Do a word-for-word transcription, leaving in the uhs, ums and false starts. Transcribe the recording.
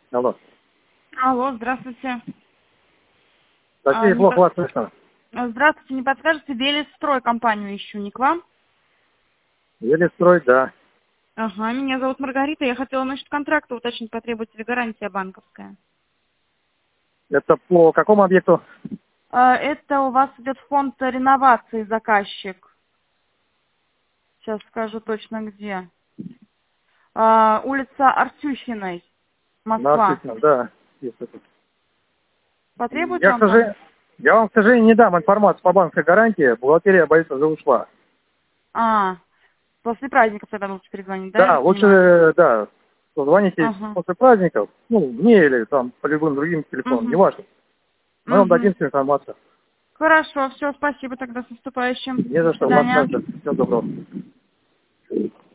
Алло. Алло, здравствуйте. А, Такие не плохо под- вас слышно. а, Здравствуйте, не подскажете, Велистрой компанию ищу, не к вам? Еле строить, да. Ага, меня зовут Маргарита, я хотела насчет контракта уточнить, потребуется ли гарантия банковская. Это по какому объекту? А, Это у вас идет фонд реновации заказчик. Сейчас скажу точно где. А, Улица Артющиной, На Москва. Артисном, да. Есть такой. Потребуется Я, к он там? сожалению, я вам, к сожалению, не дам информацию по банковской гарантии. Бухгалтерия, боится, уже ушла. А, после праздников тогда лучше перезвонить, да, я Да, так понимаю? лучше, да, позвоните Ага. после праздников, ну, мне или там по любым другим телефонам, Угу. неважно. Мы вам Угу. дадим всю информацию. Хорошо, все, спасибо тогда, с наступающим. Не До за что, у вас свидания. также. Всего доброго.